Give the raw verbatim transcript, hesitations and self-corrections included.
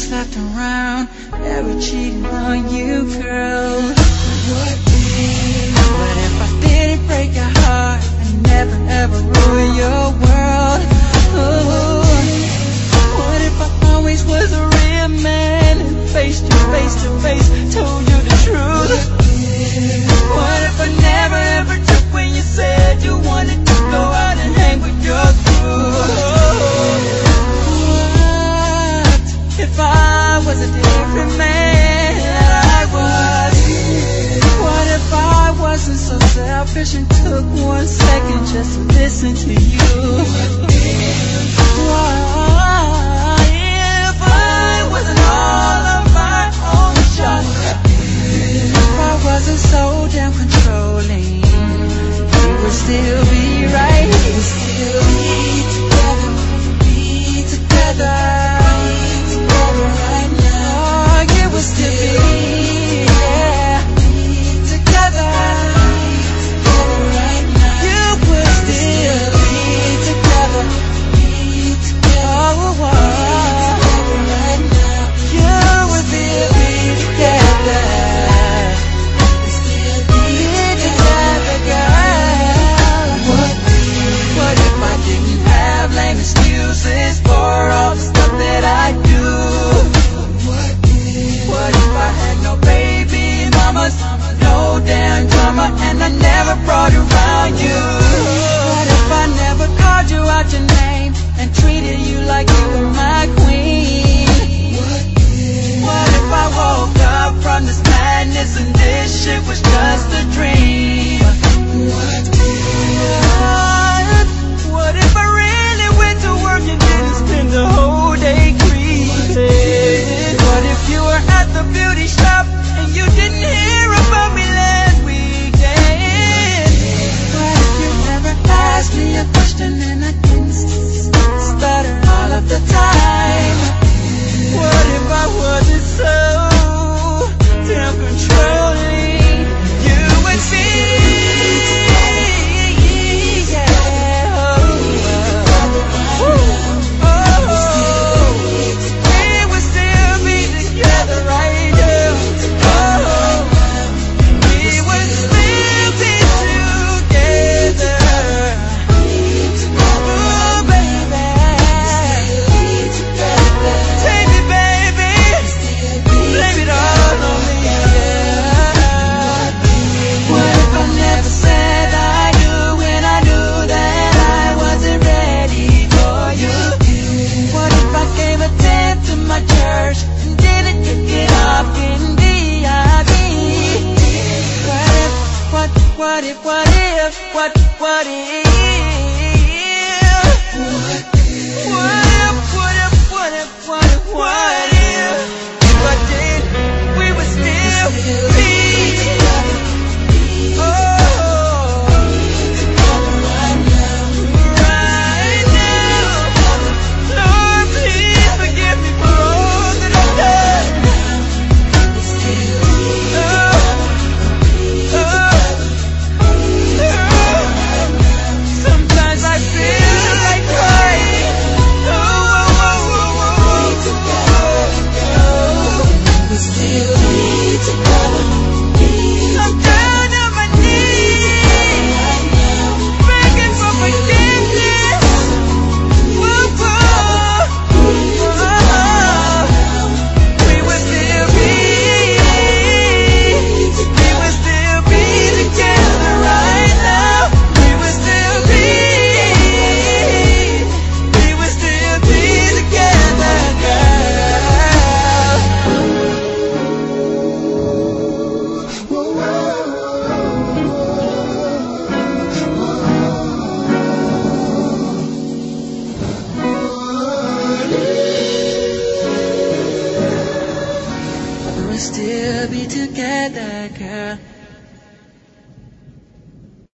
slept around, never cheated on you, girl. What if, what if I didn't break your heart and never ever ruin your world? Ooh. What if I always was a real man and faced you face to face, told you the truth? What if I never ever took when you said you wanted to go out and hang with your crew? If I was a different man than I was? What if I wasn't so selfish and took one second just to listen to you? What if I wasn't all of my own genre? If I wasn't so damn controlling, we would still be right here. Still be together, be together. We'll still be, yeah, together, together right now. You would still be together, be together, oh, oh. Together right now. You would still be together, we'll still be together, girl. What if, what if I didn't have lame excuses for all the stuff that I do? What if I had no baby mamas, no damn drama, and I never brought around you? What if I never called you out your name and treated you like you were my queen? What if I woke up from this madness and this shit was just a dream? What if, what if I really went to work and didn't spend the whole day grieving? What if you were at the beauty shop and you didn't hear about me last weekend? What if you never asked me a question and I didn't stutter all of the time? What if I wasn't so damn controlling? You would see, yeah, oh, oh. What if, what if, what, what if? What if, what if, what if, what if, what if? If I did, we would still be. Oh, right now. Lord, please forgive me for all that I've done. Still be together, girl.